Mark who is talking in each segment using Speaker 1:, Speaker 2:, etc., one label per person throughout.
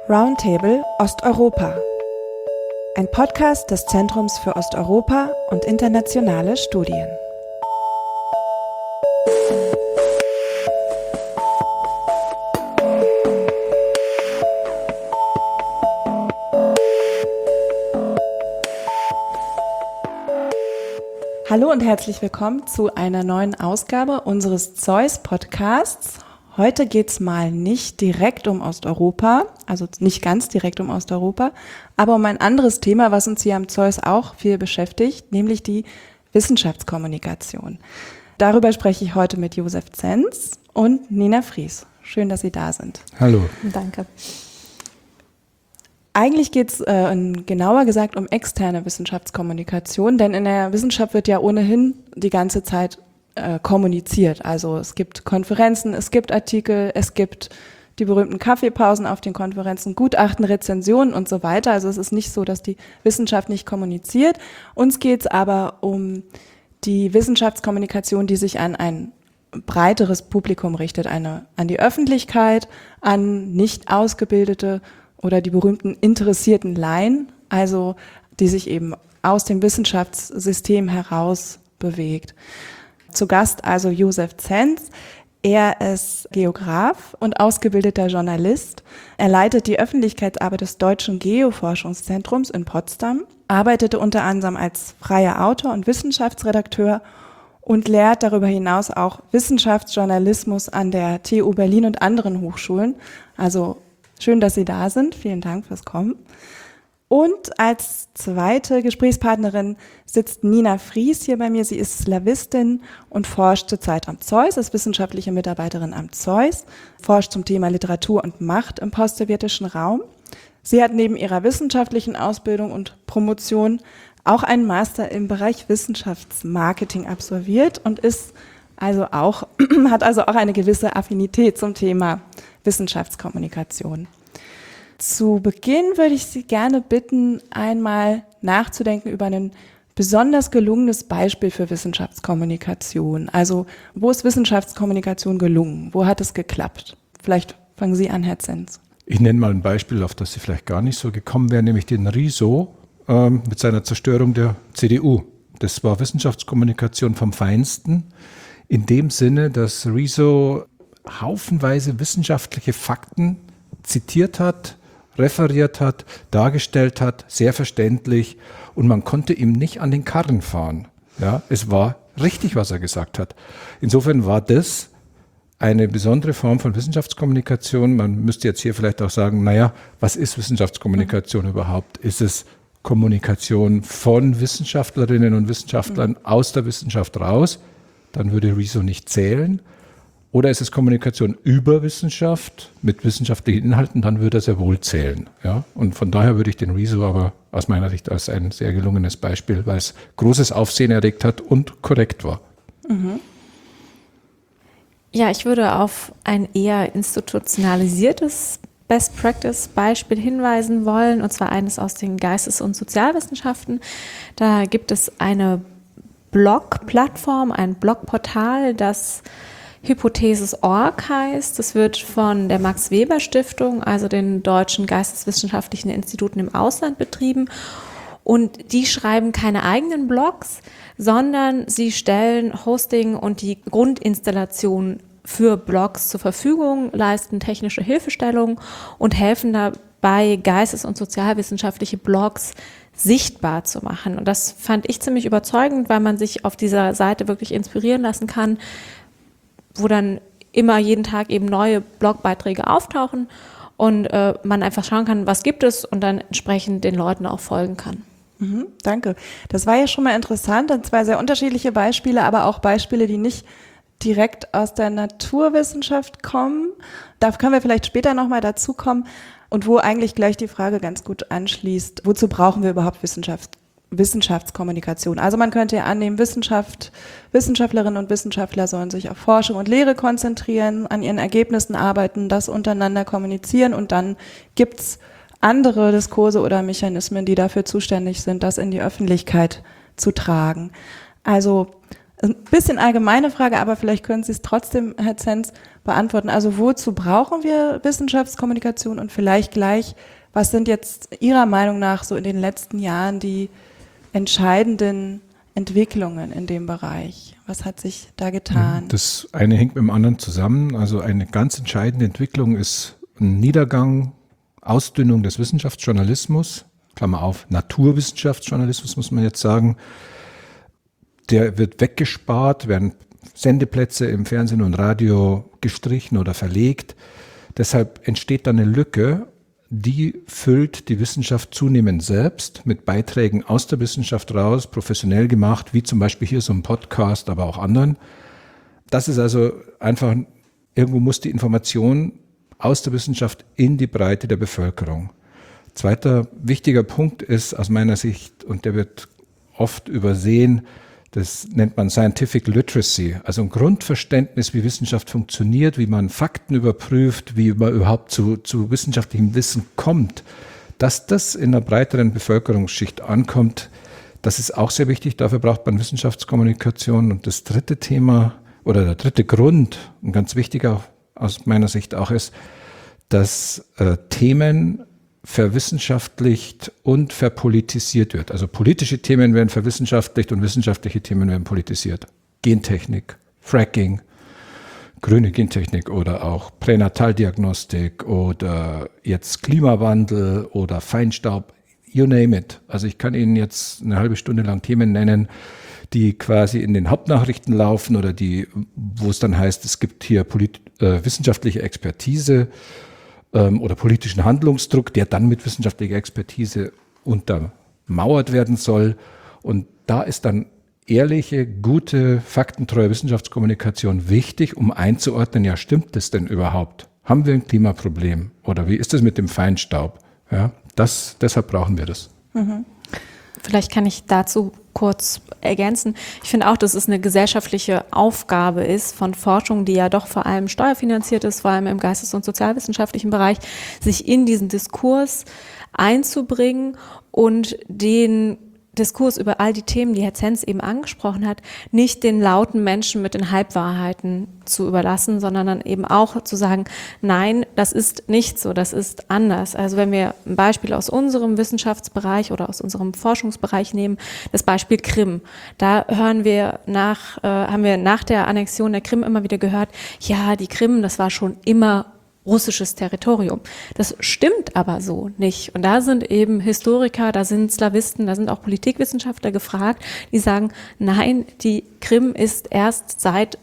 Speaker 1: Roundtable Osteuropa. Ein Podcast des Zentrums für Osteuropa und internationale Studien. Hallo und herzlich willkommen zu einer neuen Ausgabe unseres Zeus-Podcasts. Heute geht's mal nicht direkt um Osteuropa, also nicht ganz direkt um Osteuropa, aber um ein anderes Thema, was uns hier am Zeus auch viel beschäftigt, nämlich die Wissenschaftskommunikation. Darüber spreche ich heute mit Josef Zenz und Nina Fries. Schön, dass Sie da sind.
Speaker 2: Hallo.
Speaker 3: Danke.
Speaker 1: Eigentlich geht es genauer gesagt um externe Wissenschaftskommunikation, denn in der Wissenschaft wird ja ohnehin die ganze Zeit kommuniziert. Also es gibt Konferenzen, es gibt Artikel, es gibt die berühmten Kaffeepausen auf den Konferenzen, Gutachten, Rezensionen und so weiter. Also es ist nicht so, dass die Wissenschaft nicht kommuniziert. Uns geht es aber um die Wissenschaftskommunikation, die sich an ein breiteres Publikum richtet, an die Öffentlichkeit, an nicht ausgebildete oder die berühmten interessierten Laien, also die sich eben aus dem Wissenschaftssystem heraus bewegt. Zu Gast also Josef Zenz. Er ist Geograf und ausgebildeter Journalist. Er leitet die Öffentlichkeitsarbeit des Deutschen Geoforschungszentrums in Potsdam, arbeitete unter anderem als freier Autor und Wissenschaftsredakteur und lehrt darüber hinaus auch Wissenschaftsjournalismus an der TU Berlin und anderen Hochschulen. Also schön, dass Sie da sind. Vielen Dank fürs Kommen. Und als zweite Gesprächspartnerin sitzt Nina Fries hier bei mir. Sie ist Slawistin und forscht zurzeit am Zeus, ist wissenschaftliche Mitarbeiterin am Zeus, forscht zum Thema Literatur und Macht im postsowjetischen Raum. Sie hat neben ihrer wissenschaftlichen Ausbildung und Promotion auch einen Master im Bereich Wissenschaftsmarketing absolviert und hat also auch eine gewisse Affinität zum Thema Wissenschaftskommunikation. Zu Beginn würde ich Sie gerne bitten, einmal nachzudenken über ein besonders gelungenes Beispiel für Wissenschaftskommunikation. Also, wo ist Wissenschaftskommunikation gelungen? Wo hat es geklappt? Vielleicht fangen Sie an, Herr Zenz.
Speaker 2: Ich nenne mal ein Beispiel, auf das Sie vielleicht gar nicht so gekommen wären, nämlich den Riso mit seiner Zerstörung der CDU. Das war Wissenschaftskommunikation vom Feinsten, in dem Sinne, dass Riso haufenweise wissenschaftliche Fakten zitiert hat, referiert hat, dargestellt hat, sehr verständlich, und man konnte ihm nicht an den Karren fahren. Ja, es war richtig, was er gesagt hat. Insofern war das eine besondere Form von Wissenschaftskommunikation. Man müsste jetzt hier vielleicht auch sagen, was ist Wissenschaftskommunikation überhaupt? Ist es Kommunikation von Wissenschaftlerinnen und Wissenschaftlern aus der Wissenschaft raus? Dann würde Riso nicht zählen. Oder ist es Kommunikation über Wissenschaft mit wissenschaftlichen Inhalten, dann würde er sehr wohl zählen. Ja? Und von daher würde ich den Riso aber aus meiner Sicht als ein sehr gelungenes Beispiel, weil es großes Aufsehen erregt hat und korrekt war.
Speaker 3: Mhm. Ja, ich würde auf ein eher institutionalisiertes Best-Practice-Beispiel hinweisen wollen, und zwar eines aus den Geistes- und Sozialwissenschaften. Da gibt es eine Blog-Plattform, ein Blogportal, das Hypothesis.org heißt. Das wird von der Max-Weber-Stiftung, also den deutschen geisteswissenschaftlichen Instituten im Ausland, betrieben. Und die schreiben keine eigenen Blogs, sondern sie stellen Hosting und die Grundinstallation für Blogs zur Verfügung, leisten technische Hilfestellung und helfen dabei, geistes- und sozialwissenschaftliche Blogs sichtbar zu machen. Und das fand ich ziemlich überzeugend, weil man sich auf dieser Seite wirklich inspirieren lassen kann, wo dann immer jeden Tag eben neue Blogbeiträge auftauchen und man einfach schauen kann, was gibt es, und dann entsprechend den Leuten auch folgen kann.
Speaker 1: Danke. Das war ja schon mal interessant, und zwei sehr unterschiedliche Beispiele, aber auch Beispiele, die nicht direkt aus der Naturwissenschaft kommen. Da können wir vielleicht später nochmal dazu kommen, und wo eigentlich gleich die Frage ganz gut anschließt, wozu brauchen wir überhaupt Wissenschaftskommunikation? Also man könnte ja annehmen, Wissenschaftlerinnen und Wissenschaftler sollen sich auf Forschung und Lehre konzentrieren, an ihren Ergebnissen arbeiten, das untereinander kommunizieren, und dann gibt's andere Diskurse oder Mechanismen, die dafür zuständig sind, das in die Öffentlichkeit zu tragen. Also Ein bisschen allgemeine Frage, aber vielleicht können Sie es trotzdem, Herr Zenz, beantworten. Also wozu brauchen wir Wissenschaftskommunikation und vielleicht gleich, was sind jetzt Ihrer Meinung nach so in den letzten Jahren die entscheidenden Entwicklungen in dem Bereich? Was hat sich da getan?
Speaker 2: Das eine hängt mit dem anderen zusammen. Also eine ganz entscheidende Entwicklung ist ein Niedergang, Ausdünnung des Wissenschaftsjournalismus, Klammer auf, Naturwissenschaftsjournalismus muss man jetzt sagen. Der wird weggespart, werden Sendeplätze im Fernsehen und Radio gestrichen oder verlegt. Deshalb entsteht dann eine Lücke, die füllt die Wissenschaft zunehmend selbst mit Beiträgen aus der Wissenschaft raus, professionell gemacht, wie zum Beispiel hier so ein Podcast, aber auch anderen. Das ist also einfach, irgendwo muss die Information aus der Wissenschaft in die Breite der Bevölkerung. Zweiter wichtiger Punkt ist aus meiner Sicht, und der wird oft übersehen, das nennt man Scientific Literacy, also ein Grundverständnis, wie Wissenschaft funktioniert, wie man Fakten überprüft, wie man überhaupt zu wissenschaftlichem Wissen kommt. Dass das in einer breiteren Bevölkerungsschicht ankommt, das ist auch sehr wichtig. Dafür braucht man Wissenschaftskommunikation. Und das dritte Thema oder der dritte Grund, ein ganz wichtiger aus meiner Sicht auch ist, dass Themen verwissenschaftlicht und verpolitisiert wird. Also politische Themen werden verwissenschaftlicht und wissenschaftliche Themen werden politisiert. Gentechnik, Fracking, grüne Gentechnik oder auch Pränataldiagnostik oder jetzt Klimawandel oder Feinstaub, you name it. Also ich kann Ihnen jetzt eine halbe Stunde lang Themen nennen, die quasi in den Hauptnachrichten laufen oder wo es dann heißt, es gibt hier wissenschaftliche Expertise oder politischen Handlungsdruck, der dann mit wissenschaftlicher Expertise untermauert werden soll. Und da ist dann ehrliche, gute, faktentreue Wissenschaftskommunikation wichtig, um einzuordnen, ja, stimmt das denn überhaupt? Haben wir ein Klimaproblem? Oder wie ist es mit dem Feinstaub? Ja, deshalb brauchen wir das.
Speaker 3: Mhm. Vielleicht kann ich dazu kurz ergänzen. Ich finde auch, dass es eine gesellschaftliche Aufgabe ist von Forschung, die ja doch vor allem steuerfinanziert ist, vor allem im geistes- und sozialwissenschaftlichen Bereich, sich in diesen Diskurs einzubringen und den Diskurs über all die Themen, die Herr Zenz eben angesprochen hat, nicht den lauten Menschen mit den Halbwahrheiten zu überlassen, sondern dann eben auch zu sagen, nein, das ist nicht so, das ist anders. Also wenn wir ein Beispiel aus unserem Wissenschaftsbereich oder aus unserem Forschungsbereich nehmen, das Beispiel Krim. Da haben wir nach der Annexion der Krim immer wieder gehört, ja, die Krim, das war schon immer russisches Territorium. Das stimmt aber so nicht. Und da sind eben Historiker, da sind Slawisten, da sind auch Politikwissenschaftler gefragt, die sagen, nein, die Krim ist erst seit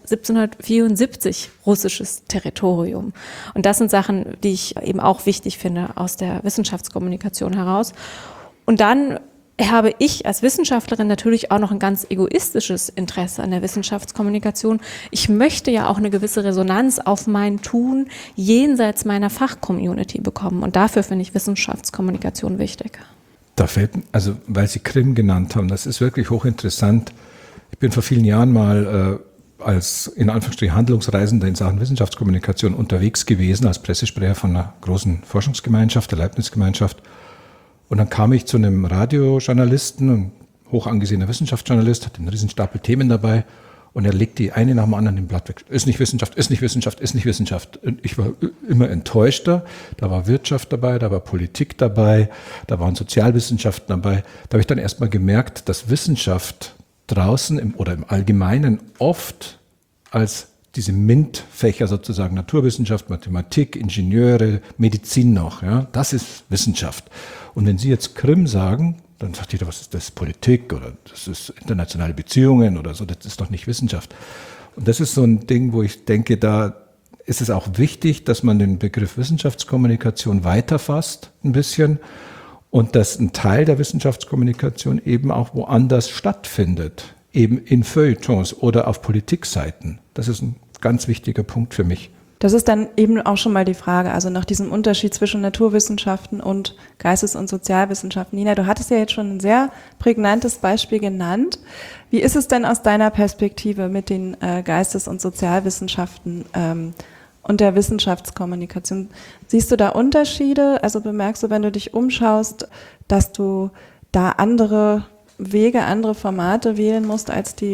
Speaker 3: 1774 russisches Territorium. Und das sind Sachen, die ich eben auch wichtig finde aus der Wissenschaftskommunikation heraus. Und dann habe ich als Wissenschaftlerin natürlich auch noch ein ganz egoistisches Interesse an der Wissenschaftskommunikation. Ich möchte ja auch eine gewisse Resonanz auf mein Tun jenseits meiner Fachcommunity bekommen. Und dafür finde ich Wissenschaftskommunikation wichtig.
Speaker 2: Da fällt, also weil Sie Krim genannt haben, das ist wirklich hochinteressant. Ich bin vor vielen Jahren mal als in Anführungsstrichen Handlungsreisender in Sachen Wissenschaftskommunikation unterwegs gewesen, als Pressesprecher von einer großen Forschungsgemeinschaft, der Leibniz-Gemeinschaft. Und dann kam ich zu einem Radiojournalisten, ein hoch angesehener Wissenschaftsjournalist, hat einen riesen Stapel Themen dabei und er legt die eine nach dem anderen im Blatt weg. Ist nicht Wissenschaft, ist nicht Wissenschaft, ist nicht Wissenschaft. Und ich war immer enttäuschter. Da war Wirtschaft dabei, da war Politik dabei, da waren Sozialwissenschaften dabei. Da habe ich dann erstmal gemerkt, dass Wissenschaft draußen oder im Allgemeinen oft als diese MINT-Fächer sozusagen, Naturwissenschaft, Mathematik, Ingenieure, Medizin noch, ja, das ist Wissenschaft. Und wenn Sie jetzt Krim sagen, dann sagt jeder, was ist das, Politik oder das ist internationale Beziehungen oder so, das ist doch nicht Wissenschaft. Und das ist so ein Ding, wo ich denke, da ist es auch wichtig, dass man den Begriff Wissenschaftskommunikation weiterfasst ein bisschen und dass ein Teil der Wissenschaftskommunikation eben auch woanders stattfindet, eben in Feuilletons oder auf Politikseiten. Das ist ein ganz wichtiger Punkt für mich.
Speaker 1: Das ist dann eben auch schon mal die Frage, also nach diesem Unterschied zwischen Naturwissenschaften und Geistes- und Sozialwissenschaften. Nina, du hattest ja jetzt schon ein sehr prägnantes Beispiel genannt. Wie ist es denn aus deiner Perspektive mit den Geistes- und Sozialwissenschaften und der Wissenschaftskommunikation? Siehst du da Unterschiede? Also bemerkst du, wenn du dich umschaust, dass du da andere Wege, andere Formate wählen musst als die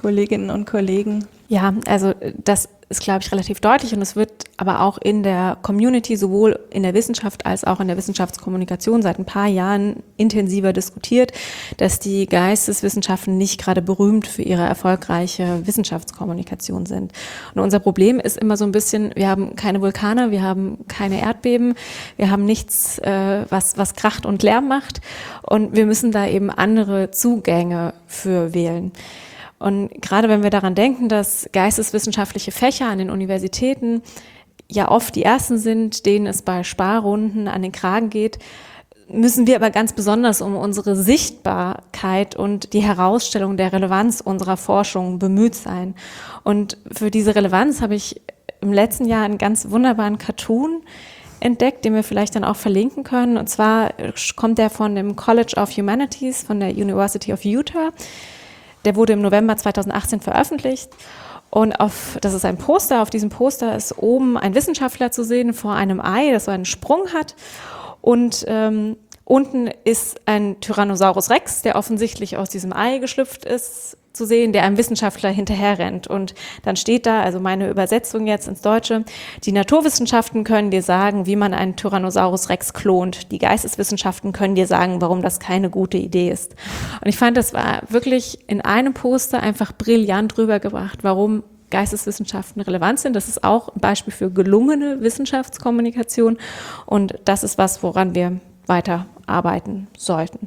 Speaker 1: Kolleginnen und Kollegen?
Speaker 3: Ja, also das ist, glaube ich, relativ deutlich und es wird aber auch in der Community, sowohl in der Wissenschaft als auch in der Wissenschaftskommunikation seit ein paar Jahren intensiver diskutiert, dass die Geisteswissenschaften nicht gerade berühmt für ihre erfolgreiche Wissenschaftskommunikation sind. Und unser Problem ist immer so ein bisschen, wir haben keine Vulkane, wir haben keine Erdbeben, wir haben nichts, was kracht und Lärm macht und wir müssen da eben andere Zugänge für wählen. Und gerade wenn wir daran denken, dass geisteswissenschaftliche Fächer an den Universitäten ja oft die ersten sind, denen es bei Sparrunden an den Kragen geht, müssen wir aber ganz besonders um unsere Sichtbarkeit und die Herausstellung der Relevanz unserer Forschung bemüht sein. Und für diese Relevanz habe ich im letzten Jahr einen ganz wunderbaren Cartoon entdeckt, den wir vielleicht dann auch verlinken können. Und zwar kommt der von dem College of Humanities von der University of Utah. Der wurde im November 2018 veröffentlicht und das ist ein Poster. Auf diesem Poster ist oben ein Wissenschaftler zu sehen vor einem Ei, das so einen Sprung hat. Und unten ist ein Tyrannosaurus Rex, der offensichtlich aus diesem Ei geschlüpft ist, zu sehen, der einem Wissenschaftler hinterherrennt. Und dann steht da, also meine Übersetzung jetzt ins Deutsche, die Naturwissenschaften können dir sagen, wie man einen Tyrannosaurus Rex klont. Die Geisteswissenschaften können dir sagen, warum das keine gute Idee ist. Und ich fand, das war wirklich in einem Poster einfach brillant rübergebracht, warum Geisteswissenschaften relevant sind. Das ist auch ein Beispiel für gelungene Wissenschaftskommunikation. Und das ist was, woran wir weiter arbeiten sollten.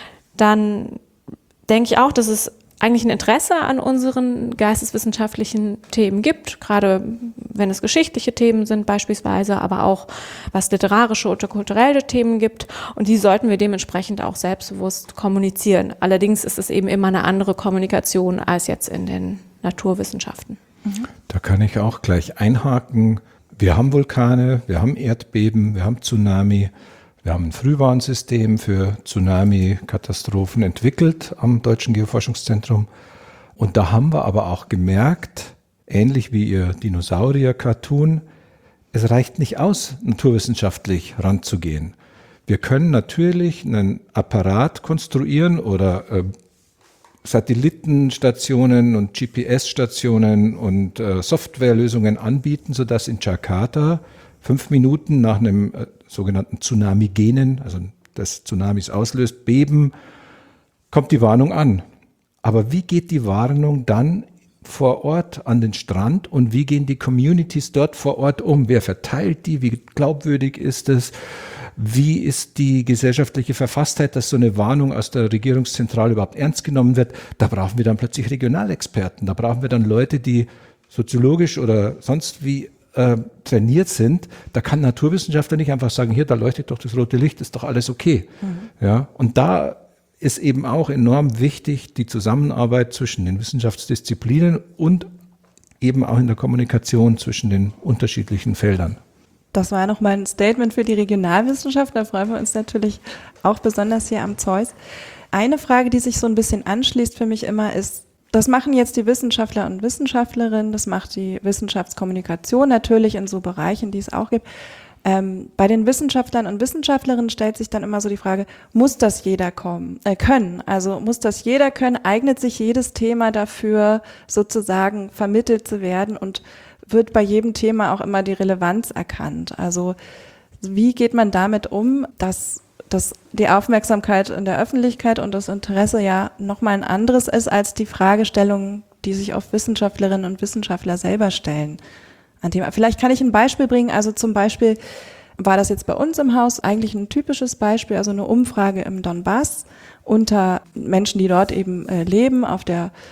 Speaker 3: Dann denke ich auch, dass es eigentlich ein Interesse an unseren geisteswissenschaftlichen Themen gibt, gerade wenn es geschichtliche Themen sind beispielsweise, aber auch was literarische oder kulturelle Themen gibt und die sollten wir dementsprechend auch selbstbewusst kommunizieren. Allerdings ist es eben immer eine andere Kommunikation als jetzt in den Naturwissenschaften.
Speaker 2: Da kann ich auch gleich einhaken. Wir haben Vulkane, wir haben Erdbeben, wir haben Tsunami. Wir haben ein Frühwarnsystem für Tsunami-Katastrophen entwickelt am Deutschen Geoforschungszentrum. Und da haben wir aber auch gemerkt, ähnlich wie Ihr Dinosaurier-Cartoon, es reicht nicht aus, naturwissenschaftlich ranzugehen. Wir können natürlich einen Apparat konstruieren oder Satellitenstationen und GPS-Stationen und Softwarelösungen anbieten, sodass in Jakarta 5 Minuten nach einem sogenannten Tsunamigenen, also das Tsunamis auslöst, Beben, kommt die Warnung an. Aber wie geht die Warnung dann vor Ort an den Strand und wie gehen die Communities dort vor Ort um? Wer verteilt die? Wie glaubwürdig ist es? Wie ist die gesellschaftliche Verfasstheit, dass so eine Warnung aus der Regierungszentrale überhaupt ernst genommen wird? Da brauchen wir dann plötzlich Regionalexperten. Da brauchen wir dann Leute, die soziologisch oder sonst wie trainiert sind. Da kann ein Naturwissenschaftler nicht einfach sagen, hier, da leuchtet doch das rote Licht, ist doch alles okay. Ja, und da ist eben auch enorm wichtig die Zusammenarbeit zwischen den Wissenschaftsdisziplinen und eben auch in der Kommunikation zwischen den unterschiedlichen Feldern.
Speaker 1: Das war nochmal ein Statement für die Regionalwissenschaft. Da freuen wir uns natürlich auch besonders hier am Zeus. Eine Frage, die sich so ein bisschen anschließt für mich immer, ist, das machen jetzt die Wissenschaftler und Wissenschaftlerinnen, das macht die Wissenschaftskommunikation natürlich in so Bereichen, die es auch gibt. Bei den Wissenschaftlern und Wissenschaftlerinnen stellt sich dann immer so die Frage, muss das jeder können? Also muss das jeder können? Eignet sich jedes Thema dafür, sozusagen vermittelt zu werden und wird bei jedem Thema auch immer die Relevanz erkannt? Also wie geht man damit um, dass die Aufmerksamkeit in der Öffentlichkeit und das Interesse ja nochmal ein anderes ist als die Fragestellungen, die sich oft Wissenschaftlerinnen und Wissenschaftler selber stellen. Vielleicht kann ich ein Beispiel bringen. Also zum Beispiel war das jetzt bei uns im Haus eigentlich ein typisches Beispiel, also eine Umfrage im Donbass unter Menschen, die dort eben leben, auf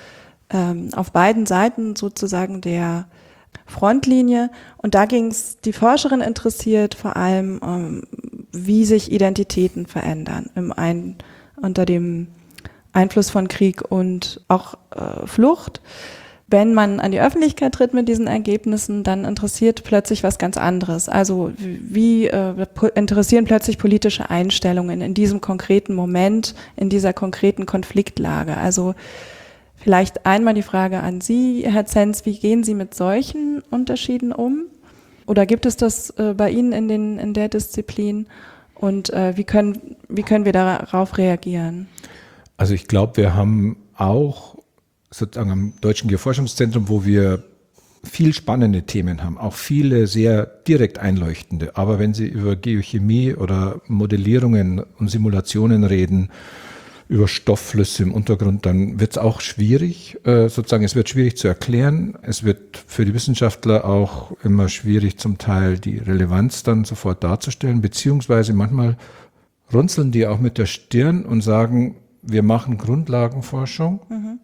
Speaker 1: beiden Seiten sozusagen der Frontlinie. Und da ging es, die Forscherin interessiert vor allem, wie sich Identitäten verändern unter dem Einfluss von Krieg und auch Flucht. Wenn man an die Öffentlichkeit tritt mit diesen Ergebnissen, dann interessiert plötzlich was ganz anderes. Also wie interessieren plötzlich politische Einstellungen in diesem konkreten Moment, in dieser konkreten Konfliktlage? Also vielleicht einmal die Frage an Sie, Herr Zenz, wie gehen Sie mit solchen Unterschieden um? Oder gibt es das bei Ihnen in der Disziplin? Und wie können wir darauf reagieren?
Speaker 2: Also ich glaube, wir haben auch sozusagen am Deutschen Geoforschungszentrum, wo wir viel spannende Themen haben, auch viele sehr direkt einleuchtende. Aber wenn Sie über Geochemie oder Modellierungen und Simulationen reden, über Stoffflüsse im Untergrund, dann wird es auch schwierig, sozusagen, es wird schwierig zu erklären. Es wird für die Wissenschaftler auch immer schwierig, zum Teil die Relevanz dann sofort darzustellen, beziehungsweise manchmal runzeln die auch mit der Stirn und sagen, wir machen Grundlagenforschung.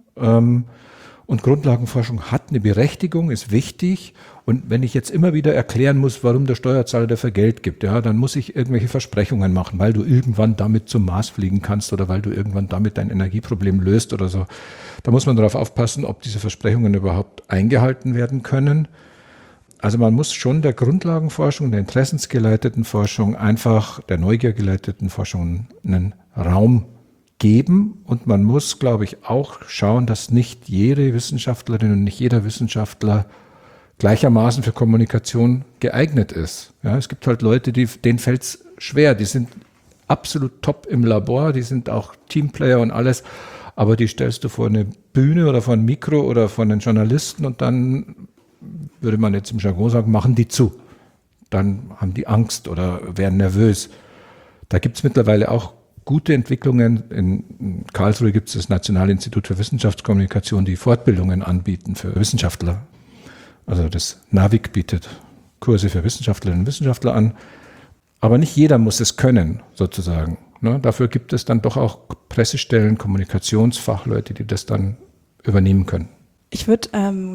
Speaker 2: Und Grundlagenforschung hat eine Berechtigung, ist wichtig. Und wenn ich jetzt immer wieder erklären muss, warum der Steuerzahler dafür Geld gibt, ja, dann muss ich irgendwelche Versprechungen machen, weil du irgendwann damit zum Mars fliegen kannst oder weil du irgendwann damit dein Energieproblem löst oder so. Da muss man darauf aufpassen, ob diese Versprechungen überhaupt eingehalten werden können. Also man muss schon der Grundlagenforschung, der interessensgeleiteten Forschung, einfach der neugiergeleiteten Forschung einen Raum geben. Und man muss, glaube ich, auch schauen, dass nicht jede Wissenschaftlerin und nicht jeder Wissenschaftler gleichermaßen für Kommunikation geeignet ist. Ja, es gibt halt Leute, denen fällt es schwer. Die sind absolut top im Labor, die sind auch Teamplayer und alles. Aber die stellst du vor eine Bühne oder vor ein Mikro oder vor einen Journalisten und dann, würde man jetzt im Jargon sagen, machen die zu. Dann haben die Angst oder werden nervös. Da gibt es mittlerweile auch gute Entwicklungen. In Karlsruhe gibt es das Nationale Institut für Wissenschaftskommunikation, die Fortbildungen anbieten für Wissenschaftler. Also das NAVIC bietet Kurse für Wissenschaftlerinnen und Wissenschaftler an. Aber nicht jeder muss es können, sozusagen. Ne? Dafür gibt es dann doch auch Pressestellen, Kommunikationsfachleute, die das dann übernehmen können.
Speaker 1: Ich würde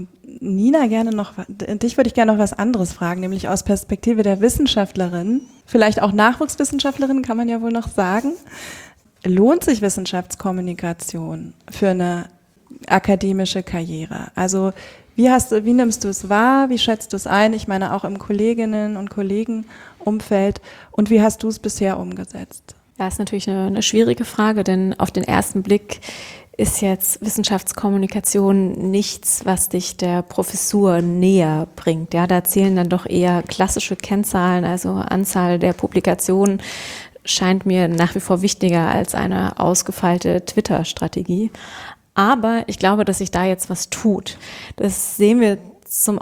Speaker 1: Nina dich würde ich gerne noch was anderes fragen, nämlich aus Perspektive der Wissenschaftlerin, vielleicht auch Nachwuchswissenschaftlerin, kann man ja wohl noch sagen. Lohnt sich Wissenschaftskommunikation für eine akademische Karriere? Also wie nimmst du es wahr? Wie schätzt du es ein? Ich meine auch im Kolleginnen- und Kollegenumfeld. Und wie hast du es bisher umgesetzt?
Speaker 3: Ja, ist natürlich eine schwierige Frage, denn auf den ersten Blick ist jetzt Wissenschaftskommunikation nichts, was dich der Professur näher bringt. Ja, da zählen dann doch eher klassische Kennzahlen, also Anzahl der Publikationen scheint mir nach wie vor wichtiger als eine ausgefeilte Twitter-Strategie. Aber ich glaube, dass sich da jetzt was tut. Das sehen wir zum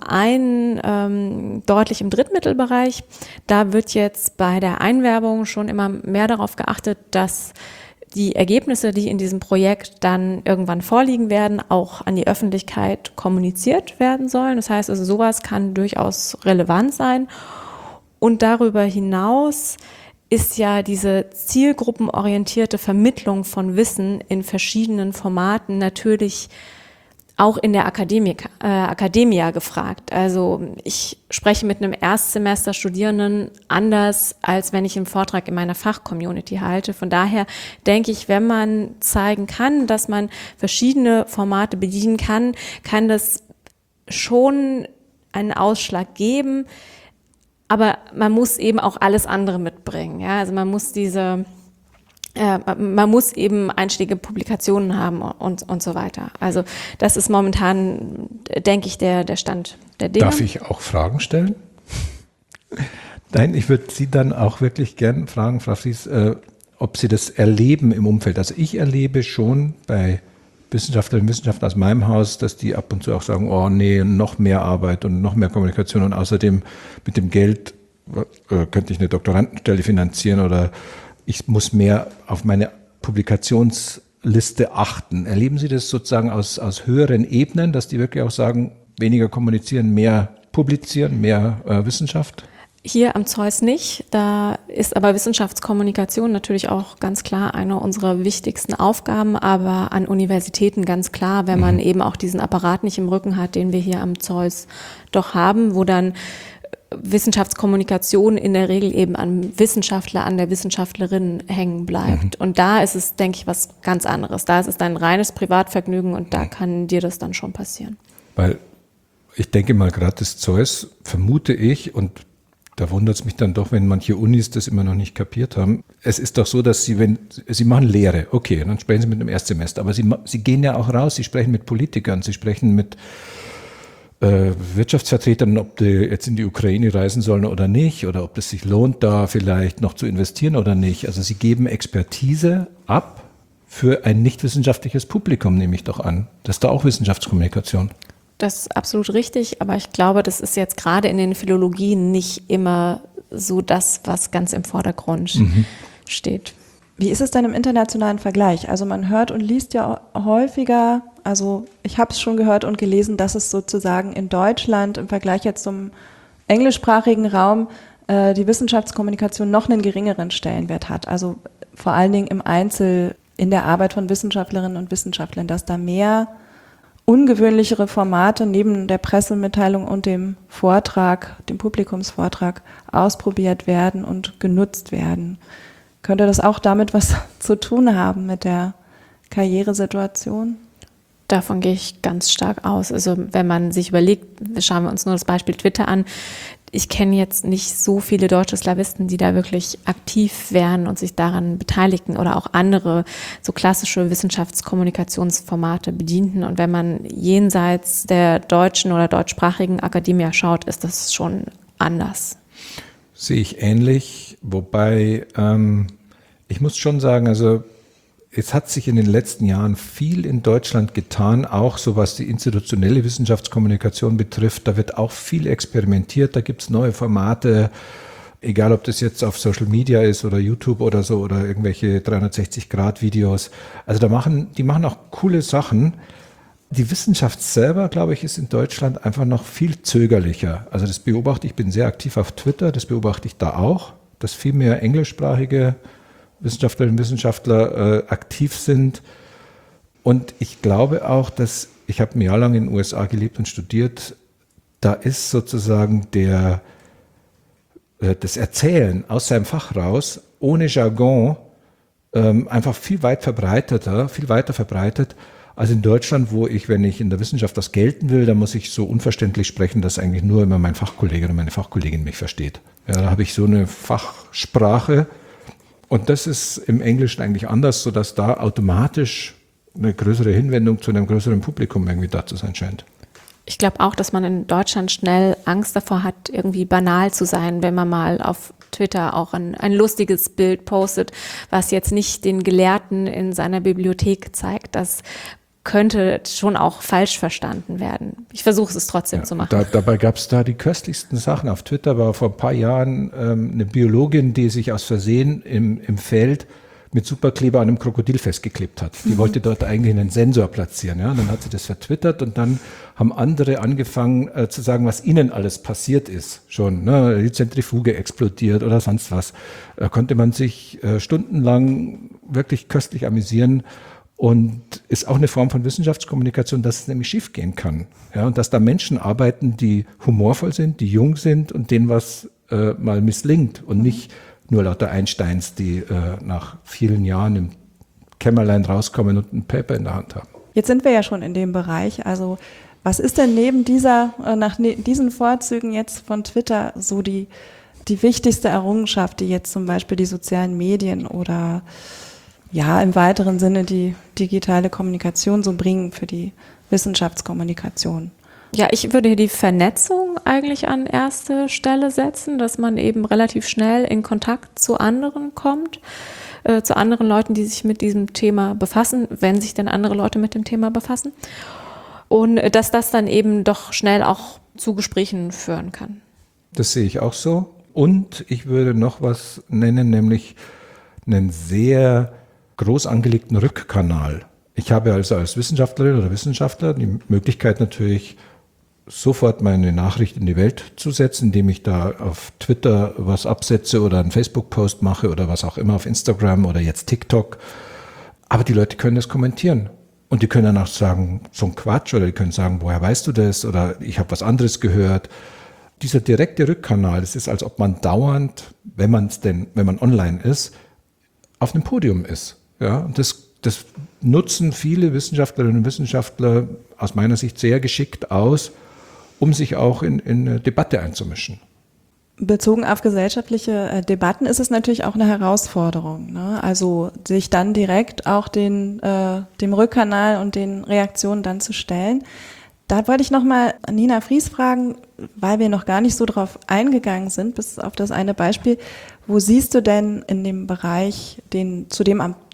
Speaker 3: einen deutlich im Drittmittelbereich. Da wird jetzt bei der Einwerbung schon immer mehr darauf geachtet, dass die Ergebnisse, die in diesem Projekt dann irgendwann vorliegen werden, auch an die Öffentlichkeit kommuniziert werden sollen. Das heißt also, sowas kann durchaus relevant sein. Und darüber hinaus ist ja diese zielgruppenorientierte Vermittlung von Wissen in verschiedenen Formaten natürlich auch in der Akademie gefragt. Also ich spreche mit einem Erstsemester-Studierenden anders, als wenn ich einen Vortrag in meiner Fachcommunity halte. Von daher denke ich, wenn man zeigen kann, dass man verschiedene Formate bedienen kann, kann das schon einen Ausschlag geben. Aber man muss eben auch alles andere mitbringen. Ja? Also man muss eben einschlägige Publikationen haben und so weiter. Also das ist momentan, denke ich, der Stand der Dinge.
Speaker 2: Darf ich auch Fragen stellen? Nein, ich würde Sie dann auch wirklich gern fragen, Frau Fries, ob Sie das erleben im Umfeld. Also ich erlebe schon bei Wissenschaftlerinnen und Wissenschaftlern aus meinem Haus, dass die ab und zu auch sagen, oh nee, noch mehr Arbeit und noch mehr Kommunikation und außerdem mit dem Geld könnte ich eine Doktorandenstelle finanzieren oder ich muss mehr auf meine Publikationsliste achten. Erleben Sie das sozusagen aus höheren Ebenen, dass die wirklich auch sagen, weniger kommunizieren, mehr publizieren, mehr Wissenschaft?
Speaker 3: Hier am Zeus nicht. Da ist aber Wissenschaftskommunikation natürlich auch ganz klar eine unserer wichtigsten Aufgaben, aber an Universitäten ganz klar, wenn man eben auch diesen Apparat nicht im Rücken hat, den wir hier am Zeus doch haben, wo dann Wissenschaftskommunikation in der Regel eben an Wissenschaftler, an der Wissenschaftlerin hängen bleibt. Und da ist es, denke ich, was ganz anderes. Da ist es ein reines Privatvergnügen und da kann dir das dann schon passieren.
Speaker 2: Weil ich denke mal, gerade das Zeus, vermute ich, und da wundert es mich dann doch, wenn manche Unis das immer noch nicht kapiert haben. Es ist doch so, dass Sie machen Lehre, okay, dann sprechen Sie mit einem Erstsemester, aber Sie gehen ja auch raus, Sie sprechen mit Politikern, Sie sprechen mit Wirtschaftsvertretern, ob die jetzt in die Ukraine reisen sollen oder nicht, oder ob es sich lohnt, da vielleicht noch zu investieren oder nicht. Also Sie geben Expertise ab für ein nicht wissenschaftliches Publikum, nehme ich doch an. Das ist da auch Wissenschaftskommunikation.
Speaker 3: Das ist absolut richtig, aber ich glaube, das ist jetzt gerade in den Philologien nicht immer so das, was ganz im Vordergrund steht.
Speaker 1: Wie ist es denn im internationalen Vergleich? Also man hört und liest ja häufiger, also ich habe es schon gehört und gelesen, dass es sozusagen in Deutschland im Vergleich jetzt zum englischsprachigen Raum die Wissenschaftskommunikation noch einen geringeren Stellenwert hat. Also vor allen Dingen in der Arbeit von Wissenschaftlerinnen und Wissenschaftlern, dass da mehr ungewöhnlichere Formate neben der Pressemitteilung und dem Vortrag, dem Publikumsvortrag ausprobiert werden und genutzt werden. Könnte das auch damit was zu tun haben mit der Karrieresituation?
Speaker 3: Davon gehe ich ganz stark aus. Also wenn man sich überlegt, schauen wir uns nur das Beispiel Twitter an. Ich kenne jetzt nicht so viele deutsche Slawisten, die da wirklich aktiv wären und sich daran beteiligten oder auch andere so klassische Wissenschaftskommunikationsformate bedienten. Und wenn man jenseits der deutschen oder deutschsprachigen Akademie schaut, ist das schon anders.
Speaker 2: Sehe ich ähnlich, wobei ich muss schon sagen, also es hat sich in den letzten Jahren viel in Deutschland getan, auch so was die institutionelle Wissenschaftskommunikation betrifft. Da wird auch viel experimentiert, da gibt es neue Formate, egal ob das jetzt auf Social Media ist oder YouTube oder so oder irgendwelche 360-Grad-Videos. Also die machen auch coole Sachen. Die Wissenschaft selber, glaube ich, ist in Deutschland einfach noch viel zögerlicher. Also das beobachte ich, bin sehr aktiv auf Twitter, das beobachte ich da auch, dass viel mehr englischsprachige Wissenschaftlerinnen und Wissenschaftler aktiv sind. Und ich glaube auch, dass, ich habe ein Jahr lang in den USA gelebt und studiert, da ist sozusagen das Erzählen aus seinem Fach raus, ohne Jargon, einfach viel weiter verbreitet, als in Deutschland, wo ich, wenn ich in der Wissenschaft was gelten will, dann muss ich so unverständlich sprechen, dass eigentlich nur immer mein Fachkollege oder meine Fachkollegin mich versteht. Ja, da habe ich so eine Fachsprache. Und das ist im Englischen eigentlich anders, sodass da automatisch eine größere Hinwendung zu einem größeren Publikum irgendwie da zu sein scheint.
Speaker 3: Ich glaube auch, dass man in Deutschland schnell Angst davor hat, irgendwie banal zu sein, wenn man mal auf Twitter auch ein lustiges Bild postet, was jetzt nicht den Gelehrten in seiner Bibliothek zeigt. Das könnte schon auch falsch verstanden werden. Ich versuche es trotzdem zu machen.
Speaker 2: Dabei gab es da die köstlichsten Sachen. Auf Twitter war vor ein paar Jahren eine Biologin, die sich aus Versehen im Feld mit Superkleber an einem Krokodil festgeklebt hat. Die wollte dort eigentlich einen Sensor platzieren. Ja? Dann hat sie das vertwittert und dann haben andere angefangen zu sagen, was ihnen alles passiert ist. Schon, ne? Die Zentrifuge explodiert oder sonst was. Da konnte man sich stundenlang wirklich köstlich amüsieren. Und ist auch eine Form von Wissenschaftskommunikation, dass es nämlich schief gehen kann. Ja, und dass da Menschen arbeiten, die humorvoll sind, die jung sind und denen was mal misslingt und nicht nur lauter Einsteins, die nach vielen Jahren im Kämmerlein rauskommen und ein Paper in der Hand haben.
Speaker 1: Jetzt sind wir ja schon in dem Bereich. Also was ist denn neben diesen Vorzügen jetzt von Twitter so die wichtigste Errungenschaft, die jetzt zum Beispiel die sozialen Medien oder ja, im weiteren Sinne die digitale Kommunikation so bringen für die Wissenschaftskommunikation?
Speaker 3: Ja, ich würde hier die Vernetzung eigentlich an erste Stelle setzen, dass man eben relativ schnell in Kontakt zu anderen kommt, zu anderen Leuten, die sich mit diesem Thema befassen, wenn sich denn andere Leute mit dem Thema befassen. Und dass das dann eben doch schnell auch zu Gesprächen führen kann.
Speaker 2: Das sehe ich auch so. Und ich würde noch was nennen, nämlich einen sehr groß angelegten Rückkanal. Ich habe also als Wissenschaftlerin oder Wissenschaftler die Möglichkeit natürlich sofort meine Nachricht in die Welt zu setzen, indem ich da auf Twitter was absetze oder einen Facebook-Post mache oder was auch immer auf Instagram oder jetzt TikTok. Aber die Leute können das kommentieren und die können dann auch sagen, so ein Quatsch, oder die können sagen, woher weißt du das, oder ich habe was anderes gehört. Dieser direkte Rückkanal, das ist, als ob man dauernd, wenn man online ist, auf einem Podium ist. Ja, und das nutzen viele Wissenschaftlerinnen und Wissenschaftler aus meiner Sicht sehr geschickt aus, um sich auch in eine Debatte einzumischen.
Speaker 1: Bezogen auf gesellschaftliche Debatten ist es natürlich auch eine Herausforderung, ne? Also sich dann direkt auch dem Rückkanal und den Reaktionen dann zu stellen. Da wollte ich nochmal Nina Fries fragen, weil wir noch gar nicht so drauf eingegangen sind, bis auf das eine Beispiel. Wo siehst du denn in dem Bereich, zu dem am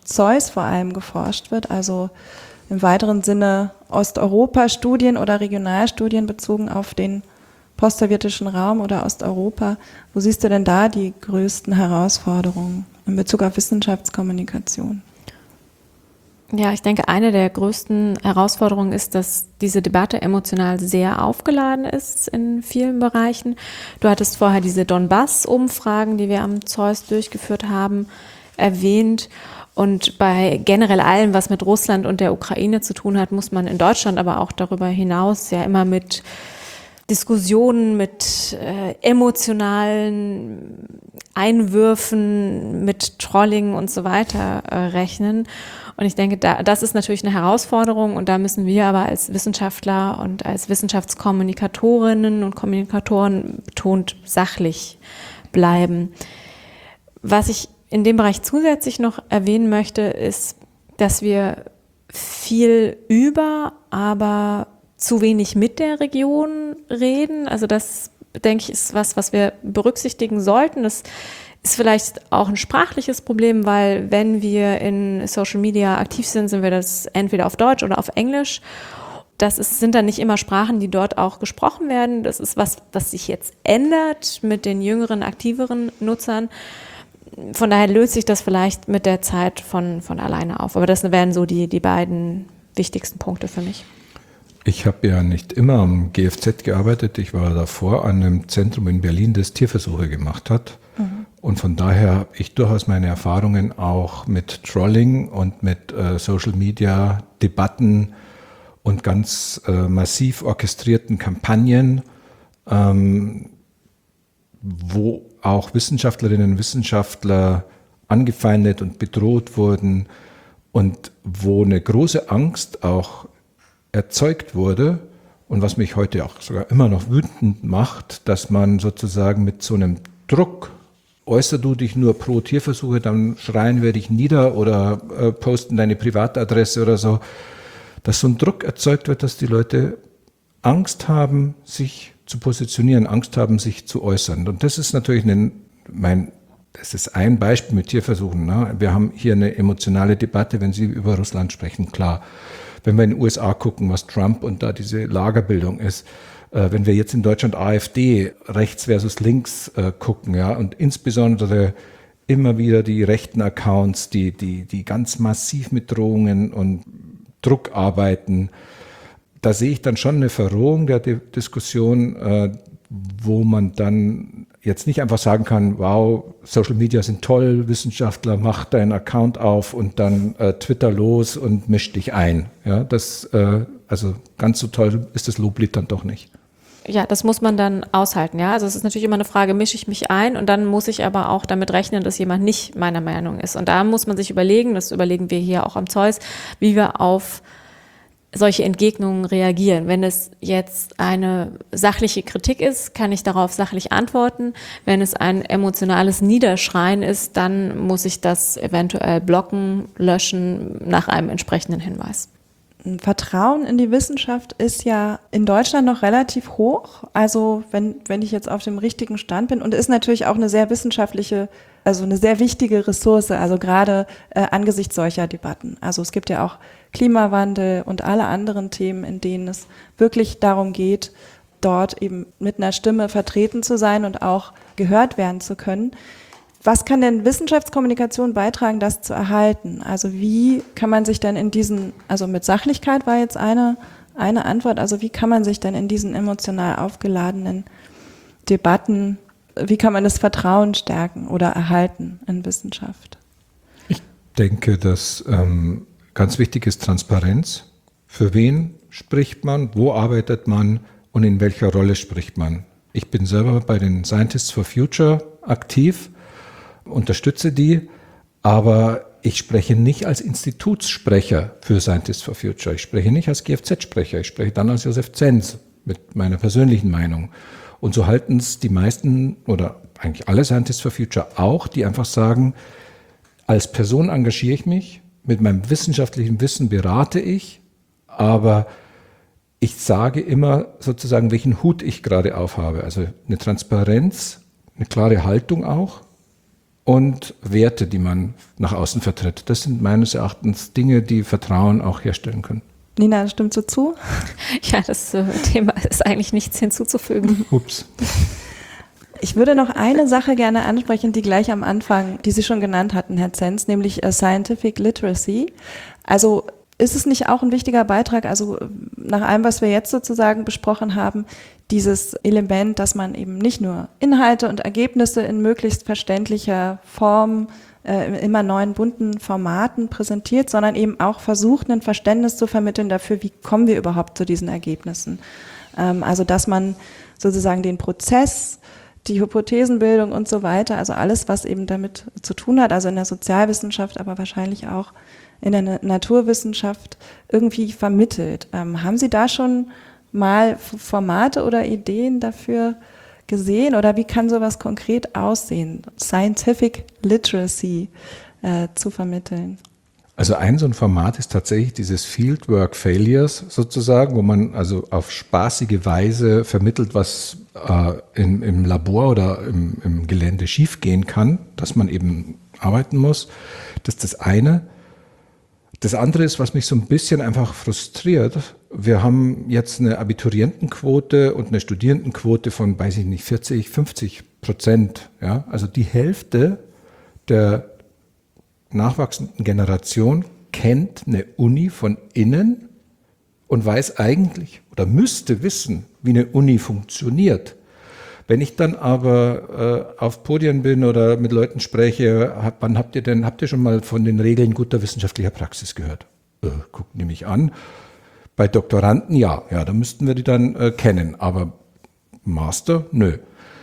Speaker 1: Zeus vor allem geforscht wird, also im weiteren Sinne Osteuropa-Studien oder Regionalstudien bezogen auf den postsowjetischen Raum oder Osteuropa. Wo siehst du denn da die größten Herausforderungen in Bezug auf Wissenschaftskommunikation?
Speaker 3: Ja, ich denke, eine der größten Herausforderungen ist, dass diese Debatte emotional sehr aufgeladen ist in vielen Bereichen. Du hattest vorher diese Donbass-Umfragen, die wir am Zeus durchgeführt haben, erwähnt. Und bei generell allem, was mit Russland und der Ukraine zu tun hat, muss man in Deutschland, aber auch darüber hinaus ja immer mit Diskussionen, mit emotionalen Einwürfen, mit Trolling und so weiter rechnen. Und ich denke, das ist natürlich eine Herausforderung und da müssen wir aber als Wissenschaftler und als Wissenschaftskommunikatorinnen und Kommunikatoren betont sachlich bleiben. Was ich in dem Bereich zusätzlich noch erwähnen möchte, ist, dass wir viel über, aber zu wenig mit der Region reden. Also das, denke ich, ist was wir berücksichtigen sollten. Das ist vielleicht auch ein sprachliches Problem, weil wenn wir in Social Media aktiv sind, sind wir das entweder auf Deutsch oder auf Englisch. Sind dann nicht immer Sprachen, die dort auch gesprochen werden. Das ist was sich jetzt ändert mit den jüngeren, aktiveren Nutzern. Von daher löst sich das vielleicht mit der Zeit von alleine auf. Aber das wären so die beiden wichtigsten Punkte für mich.
Speaker 2: Ich habe ja nicht immer am GFZ gearbeitet. Ich war davor an einem Zentrum in Berlin, das Tierversuche gemacht hat. Mhm. Und von daher habe ich durchaus meine Erfahrungen auch mit Trolling und mit Social-Media-Debatten und ganz massiv orchestrierten Kampagnen, wo auch Wissenschaftlerinnen und Wissenschaftler angefeindet und bedroht wurden und wo eine große Angst auch erzeugt wurde und was mich heute auch sogar immer noch wütend macht, dass man sozusagen mit so einem Druck, äußer du dich nur pro Tierversuche, dann schreien wir dich nieder oder posten deine Privatadresse oder so, dass so ein Druck erzeugt wird, dass die Leute Angst haben, sich zu positionieren, Angst haben, sich zu äußern. Und das ist natürlich das ist ein Beispiel mit Tierversuchen. Ne? Wir haben hier eine emotionale Debatte, wenn Sie über Russland sprechen, klar. Wenn wir in den USA gucken, was Trump und da diese Lagerbildung ist, wenn wir jetzt in Deutschland AfD, rechts versus links gucken, ja, und insbesondere immer wieder die rechten Accounts, die ganz massiv mit Drohungen und Druck arbeiten, da sehe ich dann schon eine Verrohung der Diskussion, wo man dann jetzt nicht einfach sagen kann, wow, Social Media sind toll, Wissenschaftler, mach deinen Account auf und dann Twitter los und misch dich ein. Ja, also ganz so toll ist das Loblied dann doch nicht.
Speaker 3: Ja, das muss man dann aushalten, ja. Also es ist natürlich immer eine Frage, mische ich mich ein und dann muss ich aber auch damit rechnen, dass jemand nicht meiner Meinung ist. Und da muss man sich überlegen, das überlegen wir hier auch am Zeus, wie wir auf solche Entgegnungen reagieren. Wenn es jetzt eine sachliche Kritik ist, kann ich darauf sachlich antworten. Wenn es ein emotionales Niederschreien ist, dann muss ich das eventuell blocken, löschen nach einem entsprechenden Hinweis.
Speaker 1: Vertrauen in die Wissenschaft ist ja in Deutschland noch relativ hoch. Also wenn ich jetzt auf dem richtigen Stand bin, und ist natürlich auch eine sehr wissenschaftliche, also eine sehr wichtige Ressource, also gerade angesichts solcher Debatten. Also es gibt ja auch Klimawandel und alle anderen Themen, in denen es wirklich darum geht, dort eben mit einer Stimme vertreten zu sein und auch gehört werden zu können. Was kann denn Wissenschaftskommunikation beitragen, das zu erhalten? Also wie kann man sich denn also mit Sachlichkeit war jetzt eine Antwort, also wie kann man sich denn in diesen emotional aufgeladenen Debatten, wie kann man das Vertrauen stärken oder erhalten in Wissenschaft?
Speaker 2: Ich denke, dass ganz wichtig ist Transparenz. Für wen spricht man, wo arbeitet man und in welcher Rolle spricht man? Ich bin selber bei den Scientists for Future aktiv, unterstütze die, aber ich spreche nicht als Institutssprecher für Scientists for Future. Ich spreche nicht als GFZ-Sprecher. Ich spreche dann als Josef Zenz mit meiner persönlichen Meinung. Und so halten es die meisten oder eigentlich alle Scientists for Future auch, die einfach sagen, als Person engagiere ich mich, mit meinem wissenschaftlichen Wissen berate ich, aber ich sage immer sozusagen, welchen Hut ich gerade aufhabe. Also eine Transparenz, eine klare Haltung auch. und Werte, die man nach außen vertritt. Das sind meines Erachtens Dinge, die Vertrauen auch herstellen können.
Speaker 1: Nina, stimmst du zu?
Speaker 3: Ja, das Thema ist eigentlich nichts hinzuzufügen.
Speaker 2: Ups.
Speaker 1: Ich würde noch eine Sache gerne ansprechen, die gleich am Anfang, die Sie schon genannt hatten, Herr Zenz, nämlich Scientific Literacy. Also ist es nicht auch ein wichtiger Beitrag, also nach allem, was wir jetzt sozusagen besprochen haben, dieses Element, dass man eben nicht nur Inhalte und Ergebnisse in möglichst verständlicher Form, immer neuen bunten Formaten präsentiert, sondern eben auch versucht, ein Verständnis zu vermitteln dafür, wie kommen wir überhaupt zu diesen Ergebnissen. Also dass man sozusagen den Prozess, die Hypothesenbildung und so weiter, also alles, was eben damit zu tun hat, also in der Sozialwissenschaft, aber wahrscheinlich auch in der Naturwissenschaft irgendwie vermittelt. Haben Sie da schon mal Formate oder Ideen dafür gesehen oder wie kann sowas konkret aussehen, Scientific Literacy zu vermitteln?
Speaker 2: Also so ein Format ist tatsächlich dieses Fieldwork Failures sozusagen, wo man also auf spaßige Weise vermittelt, was im Labor oder im Gelände schiefgehen kann, dass man eben arbeiten muss. Das ist das eine. Das andere ist, was mich so ein bisschen einfach frustriert. Wir haben jetzt eine Abiturientenquote und eine Studierendenquote von, weiß ich nicht, 40-50%. Ja? Also die Hälfte der nachwachsenden Generation kennt eine Uni von innen und weiß eigentlich oder müsste wissen, wie eine Uni funktioniert. Wenn ich dann aber auf Podien bin oder mit Leuten spreche, wann habt ihr schon mal von den Regeln guter wissenschaftlicher Praxis gehört? Guckt die mich an. Bei Doktoranden ja, da müssten wir die dann kennen, aber Master, nö.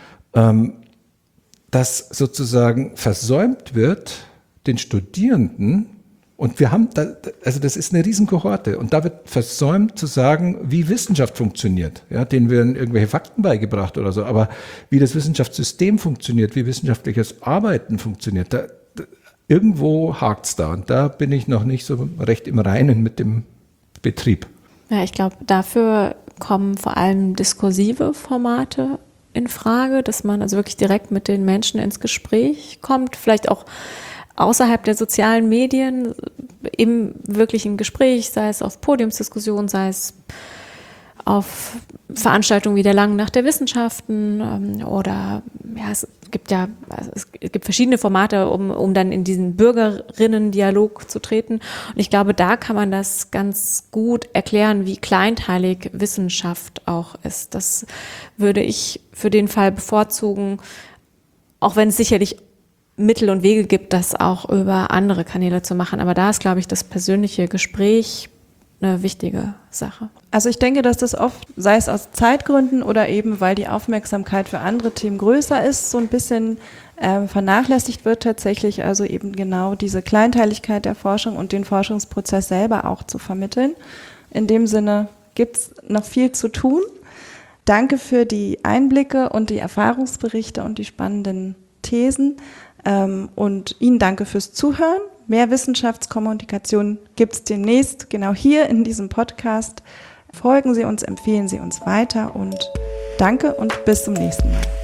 Speaker 2: Dass sozusagen versäumt wird, den Studierenden, und wir haben, also das ist eine Riesenkohorte, und da wird versäumt zu sagen, wie Wissenschaft funktioniert. Ja, denen werden irgendwelche Fakten beigebracht oder so, aber wie das Wissenschaftssystem funktioniert, wie wissenschaftliches Arbeiten funktioniert, irgendwo hakt's da, und da bin ich noch nicht so recht im Reinen mit dem Betrieb.
Speaker 3: Ja, ich glaube, dafür kommen vor allem diskursive Formate in Frage, dass man also wirklich direkt mit den Menschen ins Gespräch kommt, vielleicht auch außerhalb der sozialen Medien im wirklichen Gespräch, sei es auf Podiumsdiskussionen, sei es auf Veranstaltungen wie der Langen Nacht der Wissenschaften oder ja, es gibt verschiedene Formate, um dann in diesen Bürgerinnen-Dialog zu treten. Und ich glaube, da kann man das ganz gut erklären, wie kleinteilig Wissenschaft auch ist. Das würde ich für den Fall bevorzugen, auch wenn es sicherlich Mittel und Wege gibt, das auch über andere Kanäle zu machen. Aber da ist, glaube ich, das persönliche Gespräch eine wichtige Sache.
Speaker 1: Also ich denke, dass das oft, sei es aus Zeitgründen oder eben, weil die Aufmerksamkeit für andere Themen größer ist, so ein bisschen vernachlässigt wird tatsächlich, also eben genau diese Kleinteiligkeit der Forschung und den Forschungsprozess selber auch zu vermitteln. In dem Sinne gibt es noch viel zu tun. Danke für die Einblicke und die Erfahrungsberichte und die spannenden Thesen. Und Ihnen danke fürs Zuhören. Mehr Wissenschaftskommunikation gibt es demnächst genau hier in diesem Podcast. Folgen Sie uns, empfehlen Sie uns weiter und danke und bis zum nächsten Mal.